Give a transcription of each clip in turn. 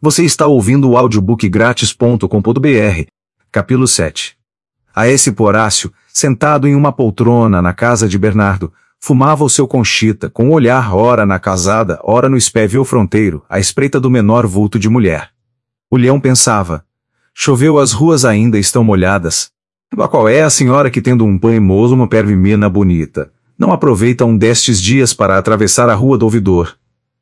Você está ouvindo o audiobookgratis.com.br, capítulo 7. A esse Horácio, sentado em uma poltrona na casa de Bernardo, fumava o seu conchita, com o olhar ora na casada, ora no espévio fronteiro, à espreita do menor vulto de mulher. O leão pensava: choveu, as ruas ainda estão molhadas. Qual é a senhora que, tendo um pão moço, uma pervimina bonita, não aproveita um destes dias para atravessar a rua do ouvidor?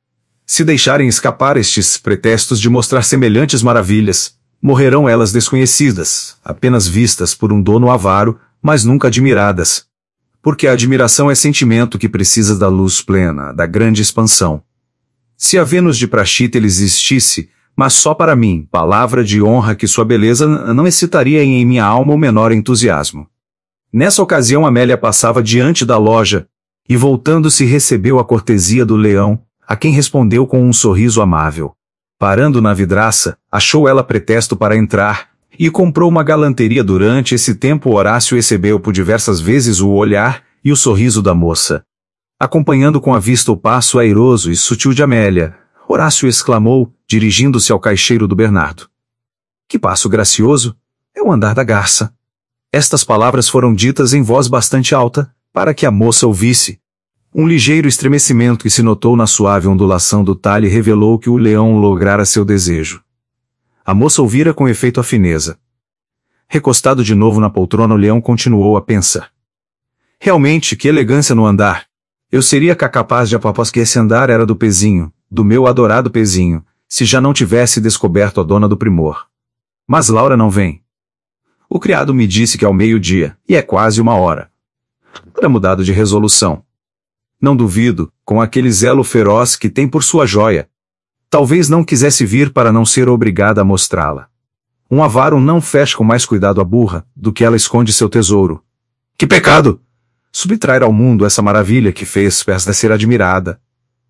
Se deixarem escapar estes pretextos de mostrar semelhantes maravilhas, morrerão elas desconhecidas, apenas vistas por um dono avaro, mas nunca admiradas. Porque a admiração é sentimento que precisa da luz plena, da grande expansão. Se a Vênus de Praxíteles existisse, mas só para mim, palavra de honra que sua beleza não excitaria em minha alma o menor entusiasmo. Nessa ocasião Amélia passava diante da loja, e voltando-se recebeu a cortesia do leão, a quem respondeu com um sorriso amável. Parando na vidraça, achou ela pretexto para entrar, e comprou uma galanteria. Durante esse tempo Horácio recebeu por diversas vezes o olhar e o sorriso da moça. Acompanhando com a vista o passo airoso e sutil de Amélia, Horácio exclamou, dirigindo-se ao caixeiro do Bernardo: que passo gracioso! É o andar da garça. Estas palavras foram ditas em voz bastante alta, para que a moça ouvisse. Um ligeiro estremecimento que se notou na suave ondulação do talhe revelou que o leão lograra seu desejo. A moça ouvira com efeito a fineza. Recostado de novo na poltrona, o leão continuou a pensar: realmente, que elegância no andar! Eu seria capaz de apostar que esse andar era do Pezinho, do meu adorado Pezinho, se já não tivesse descoberto a dona do primor. Mas Laura não vem. O criado me disse que ao meio-dia, e é quase 1 hora. Era mudado de resolução. Não duvido, com aquele zelo feroz que tem por sua joia. Talvez não quisesse vir para não ser obrigada a mostrá-la. Um avaro não fecha com mais cuidado a burra, do que ela esconde seu tesouro. Que pecado! Subtrair ao mundo essa maravilha que fez peça ser admirada.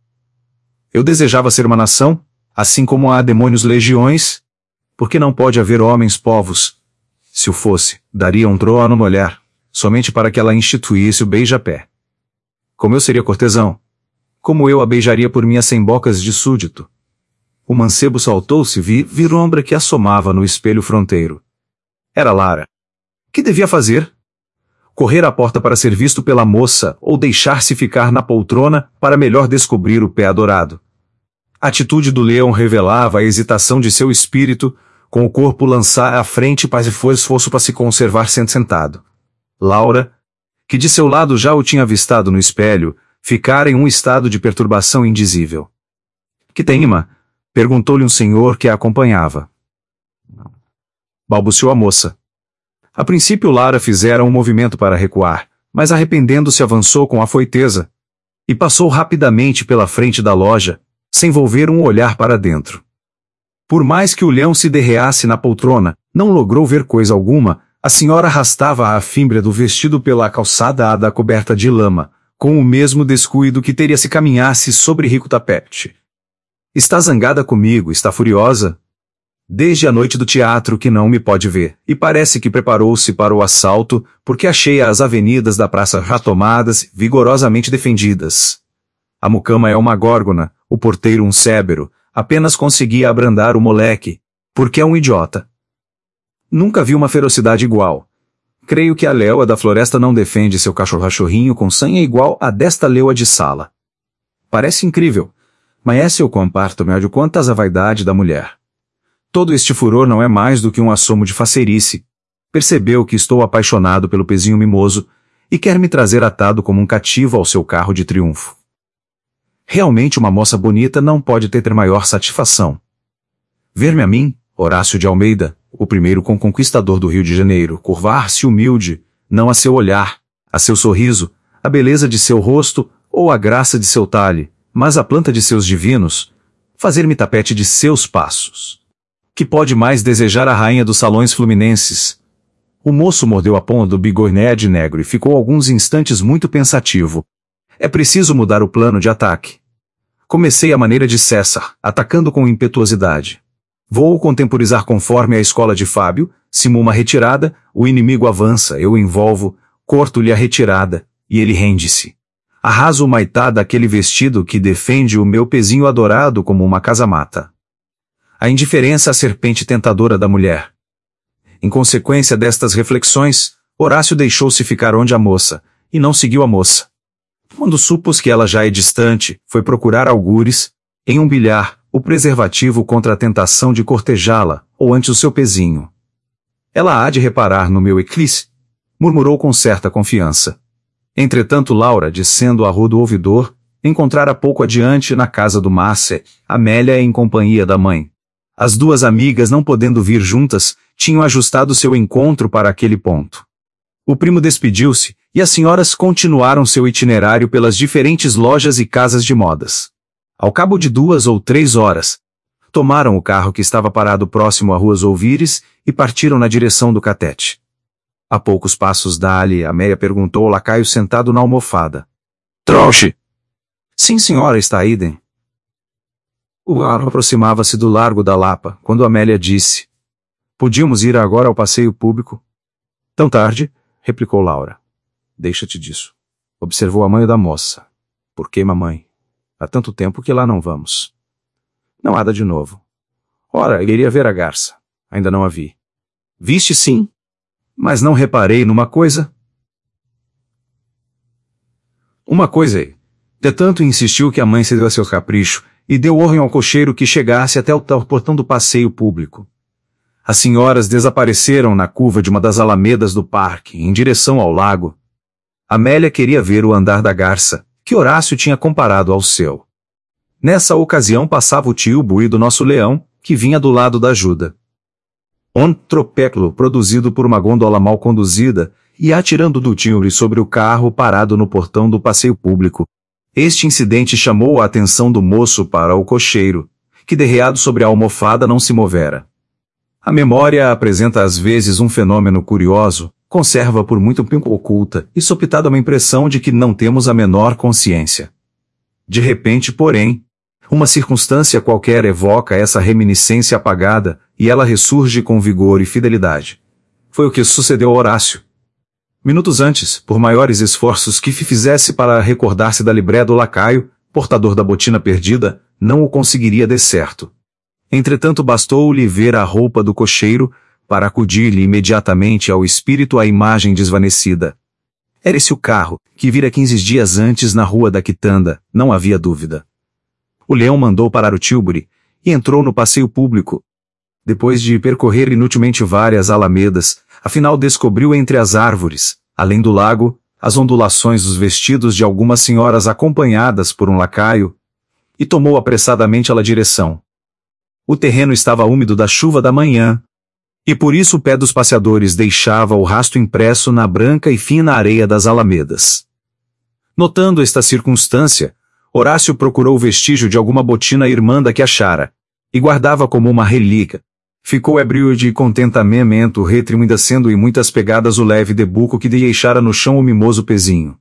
Eu desejava ser uma nação, assim como há demônios legiões, porque não pode haver homens povos. Se o fosse, daria um trono no olhar, somente para que ela instituísse o beija-pé. Como eu seria cortesão? Como eu a beijaria por minhas 100 bocas de súdito? O mancebo saltou-se e viu ombra que assomava no espelho fronteiro. Era Lara. Que devia fazer? Correr à porta para ser visto pela moça ou deixar-se ficar na poltrona para melhor descobrir o pé adorado? A atitude do leão revelava a hesitação de seu espírito, com o corpo lançar à frente para se for esforço para se conservar sentado. Laura, que de seu lado já o tinha avistado no espelho, ficara em um estado de perturbação indizível. Que tem, irmã? Perguntou-lhe um senhor que a acompanhava. Balbuciou a moça. A princípio Lara fizera um movimento para recuar, mas arrependendo-se avançou com afoiteza, e passou rapidamente pela frente da loja, sem volver um olhar para dentro. Por mais que o leão se derreasse na poltrona, não logrou ver coisa alguma. A senhora arrastava a fímbria do vestido pela calçada coberta de lama, com o mesmo descuido que teria se caminhasse sobre rico tapete. Está zangada comigo, está furiosa? Desde a noite do teatro que não me pode ver, e parece que preparou-se para o assalto, porque achei as avenidas da praça retomadas, vigorosamente defendidas. A mucama é uma górgona, o porteiro um cébero, apenas conseguia abrandar o moleque, porque é um idiota. Nunca vi uma ferocidade igual. Creio que a leoa da floresta não defende seu cachorrinho com sanha igual a desta leoa de sala. Parece incrível, mas esse eu comparto médio quantas a vaidade da mulher. Todo este furor não é mais do que um assomo de faceirice. Percebeu que estou apaixonado pelo Pezinho mimoso, e quer me trazer atado como um cativo ao seu carro de triunfo. Realmente uma moça bonita não pode ter maior satisfação. Ver-me a mim, Horácio de Almeida, o primeiro conquistador do Rio de Janeiro, curvar-se humilde, não a seu olhar, a seu sorriso, a beleza de seu rosto ou a graça de seu talhe, mas a planta de seus divinos, fazer-me tapete de seus passos. Que pode mais desejar a rainha dos salões fluminenses? O moço mordeu a ponta do bigorné de negro e ficou alguns instantes muito pensativo. É preciso mudar o plano de ataque. Comecei à maneira de César, atacando com impetuosidade. Vou contemporizar conforme a escola de Fábio, simulo uma retirada, o inimigo avança, eu envolvo, corto-lhe a retirada, e ele rende-se. Arraso o maitá daquele vestido que defende o meu Pezinho adorado como uma casa-mata. a indiferença à serpente tentadora da mulher. Em consequência destas reflexões, Horácio deixou-se ficar onde a moça, e não seguiu a moça. Quando supôs que ela já é distante, foi procurar algures, em um bilhar, o preservativo contra a tentação de cortejá-la, ou antes o seu pezinho. Ela há de reparar no meu eclipse, murmurou com certa confiança. Entretanto Laura, descendo a rua do ouvidor, encontrara pouco adiante na casa do Márcia, Amélia em companhia da mãe. As duas amigas, não podendo vir juntas, tinham ajustado seu encontro para aquele ponto. O primo despediu-se, e as senhoras continuaram seu itinerário pelas diferentes lojas e casas de modas. Ao cabo de 2 ou 3 horas, tomaram o carro que estava parado próximo à Rua Ouvires e partiram na direção do Catete. A poucos passos dali, Amélia perguntou ao lacaio sentado na almofada. Trouxe? Sim, senhora, está idem. O carro aproximava-se do Largo da Lapa, quando Amélia disse: Podíamos ir agora ao passeio público? Tão tarde? Replicou Laura. Deixa-te disso. Observou a mãe da moça. Por que, mamãe? Há tanto tempo que lá não vamos. Não há nada de novo. Ora, ele iria ver a garça. Ainda não a vi. Viste sim? Mas não reparei numa coisa. Uma coisa aí. De tanto insistiu que a mãe cedeu a seu capricho e deu ordem ao cocheiro que chegasse até o tal portão do passeio público. As senhoras desapareceram na curva de uma das alamedas do parque, em direção ao lago. Amélia queria ver o andar da garça, que Horácio tinha comparado ao seu. Nessa ocasião passava o tio Bui do nosso leão, que vinha do lado da ajuda. Um tropéclo produzido por uma gôndola mal conduzida, e atirando do timbre sobre o carro parado no portão do passeio público. Este incidente chamou a atenção do moço para o cocheiro, que derreado sobre a almofada não se movera. A memória apresenta às vezes um fenômeno curioso, conserva por muito tempo oculta e sopitada uma impressão de que não temos a menor consciência. De repente, porém, uma circunstância qualquer evoca essa reminiscência apagada, e ela ressurge com vigor e fidelidade. Foi o que sucedeu a Horácio. Minutos antes, por maiores esforços que fizesse para recordar-se da libré do lacaio, portador da botina perdida, não o conseguiria de certo. Entretanto bastou-lhe ver a roupa do cocheiro, para acudir-lhe imediatamente ao espírito a imagem desvanecida. Era esse o carro, que vira 15 dias antes na rua da Quitanda, não havia dúvida. O leão mandou parar o Tilbury, e entrou no passeio público. Depois de percorrer inutilmente várias alamedas, afinal descobriu entre as árvores, além do lago, as ondulações dos vestidos de algumas senhoras acompanhadas por um lacaio, e tomou apressadamente a direção. O terreno estava úmido da chuva da manhã, e por isso o pé dos passeadores deixava o rastro impresso na branca e fina areia das alamedas. Notando esta circunstância, Horácio procurou o vestígio de alguma botina irmanda que achara, e guardava como uma relíquia. Ficou ébrio de contentamento, retribuindo em muitas pegadas o leve debuco que deixara no chão o mimoso pezinho.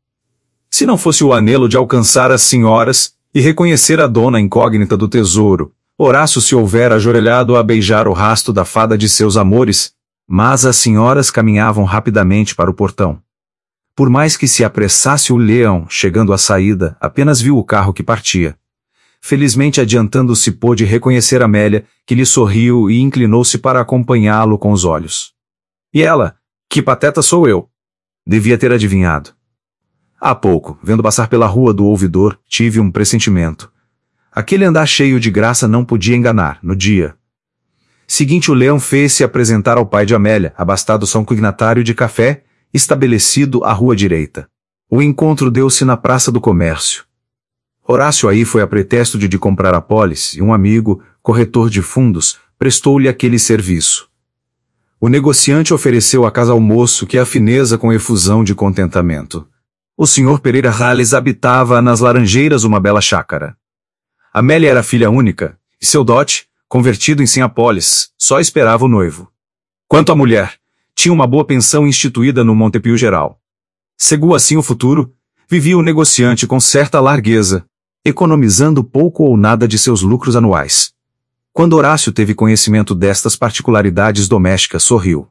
Se não fosse o anelo de alcançar as senhoras, e reconhecer a dona incógnita do tesouro, Horácio se houvera ajoelhado a beijar o rasto da fada de seus amores, mas as senhoras caminhavam rapidamente para o portão. Por mais que se apressasse o leão, chegando à saída, apenas viu o carro que partia. Felizmente adiantando-se pôde reconhecer Amélia, que lhe sorriu e inclinou-se para acompanhá-lo com os olhos. E ela? Que pateta sou eu! Devia ter adivinhado. Há pouco, vendo passar pela rua do ouvidor, tive um pressentimento. Aquele andar cheio de graça não podia enganar, no dia seguinte o leão fez-se apresentar ao pai de Amélia, abastado só um cognatário de café, estabelecido à rua direita. O encontro deu-se na Praça do Comércio. Horácio aí foi a pretexto de comprar a pólice e um amigo, corretor de fundos, prestou-lhe aquele serviço. O negociante ofereceu a casa ao moço que a fineza com efusão de contentamento. O senhor Pereira Rales habitava nas Laranjeiras uma bela chácara. Amélia era filha única, e seu dote, convertido em sem-apólice, só esperava o noivo. Quanto à mulher, tinha uma boa pensão instituída no Montepio Geral. Cegou assim o futuro, vivia o negociante com certa largueza, economizando pouco ou nada de seus lucros anuais. Quando Horácio teve conhecimento destas particularidades domésticas, sorriu.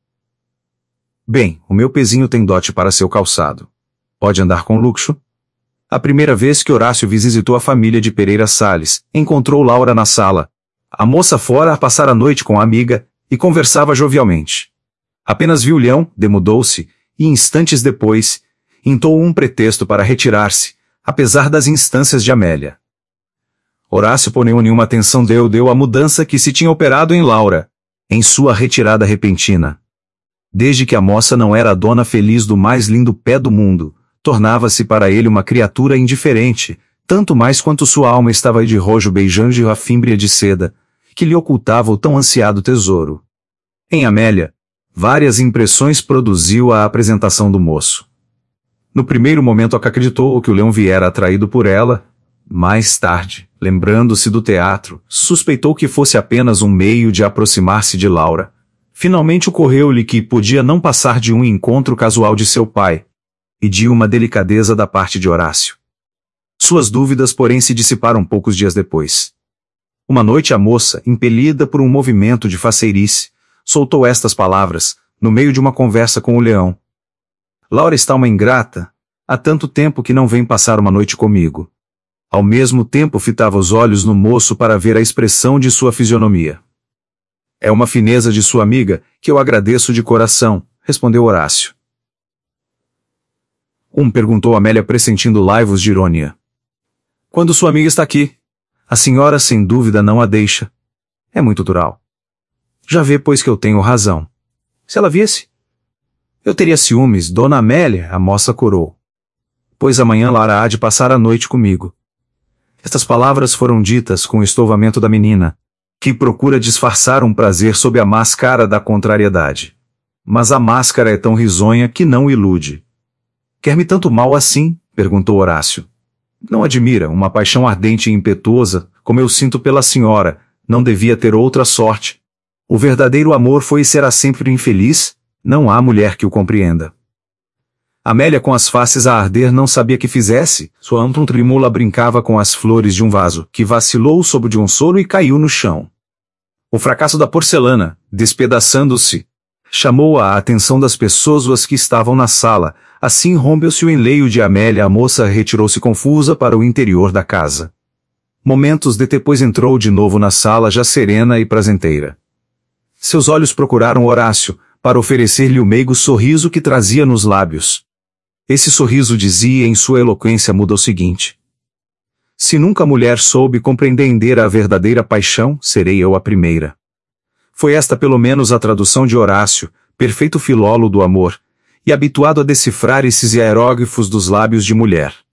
Bem, o meu pezinho tem dote para seu calçado. Pode andar com luxo? A primeira vez que Horácio visitou a família de Pereira Salles, encontrou Laura na sala. A moça fora a passar a noite com a amiga, e conversava jovialmente. Apenas viu o leão, demudou-se, e instantes depois, intou um pretexto para retirar-se, apesar das instâncias de Amélia. Horácio, porém, nenhuma atenção deu à mudança que se tinha operado em Laura, em sua retirada repentina. Desde que a moça não era a dona feliz do mais lindo pé do mundo, tornava-se para ele uma criatura indiferente, tanto mais quanto sua alma estava de rojo beijando a fímbria de seda, que lhe ocultava o tão ansiado tesouro. Em Amélia, várias impressões produziu a apresentação do moço. No primeiro momento acreditou que o leão viera atraído por ela. Mais tarde, lembrando-se do teatro, suspeitou que fosse apenas um meio de aproximar-se de Laura. Finalmente ocorreu-lhe que podia não passar de um encontro casual de seu pai, e de uma delicadeza da parte de Horácio. Suas dúvidas, porém, se dissiparam poucos dias depois. Uma noite a moça, impelida por um movimento de faceirice, soltou estas palavras, no meio de uma conversa com o leão. Laura está uma ingrata, há tanto tempo que não vem passar uma noite comigo. Ao mesmo tempo fitava os olhos no moço para ver a expressão de sua fisionomia. É uma fineza de sua amiga, que eu agradeço de coração, respondeu Horácio. Perguntou Amélia, pressentindo laivos de ironia. Quando sua amiga está aqui, a senhora sem dúvida não a deixa. É muito natural. Já vê, pois, que eu tenho razão. Se ela viesse, eu teria ciúmes, dona Amélia, a moça corou. Pois amanhã Lara há de passar a noite comigo. Estas palavras foram ditas com o estovamento da menina, que procura disfarçar um prazer sob a máscara da contrariedade. Mas a máscara é tão risonha que não ilude. Quer-me tanto mal assim? Perguntou Horácio. Não admira, uma paixão ardente e impetuosa, como eu sinto pela senhora, não devia ter outra sorte. O verdadeiro amor foi e será sempre infeliz, não há mulher que o compreenda. Amélia, com as faces a arder, não sabia que fizesse. Sua ampla trimula brincava com as flores de um vaso, que vacilou sob de um solo e caiu no chão. O fracasso da porcelana, despedaçando-se, chamou a atenção das pessoas que estavam na sala. Assim rompeu-se o enleio de Amélia. A moça retirou-se confusa para o interior da casa. Momentos depois entrou de novo na sala, já serena e prazenteira. Seus olhos procuraram Horácio, para oferecer-lhe o meigo sorriso que trazia nos lábios. Esse sorriso dizia em sua eloquência muda o seguinte: se nunca a mulher soube compreender a verdadeira paixão, serei eu a primeira. Foi esta pelo menos a tradução de Horácio, perfeito filólogo do amor, e habituado a decifrar esses hieróglifos dos lábios de mulher.